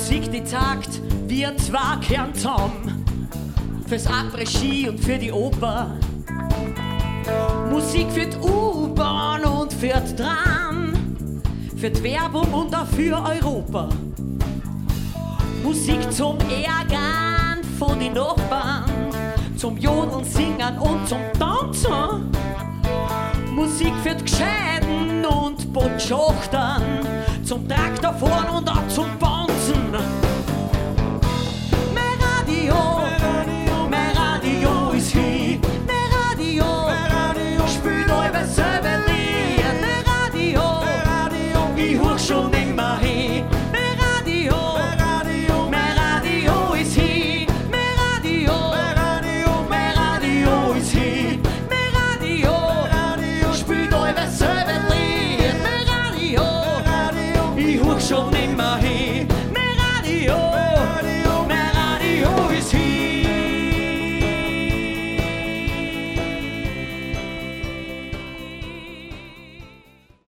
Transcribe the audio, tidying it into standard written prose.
Musik, die sagt, wir zwei gehören zusammen. Fürs Après-Ski und für die Oper. Musik für die U-Bahn und für die Tram. Für die Werbung und auch für Europa. Musik zum Ärgern von den Nachbarn. Zum Jodeln, Singen und zum Tanzen. Musik für die Gescheiten und Botschachtern. Zum Traktor fahren und auch zum Bauen.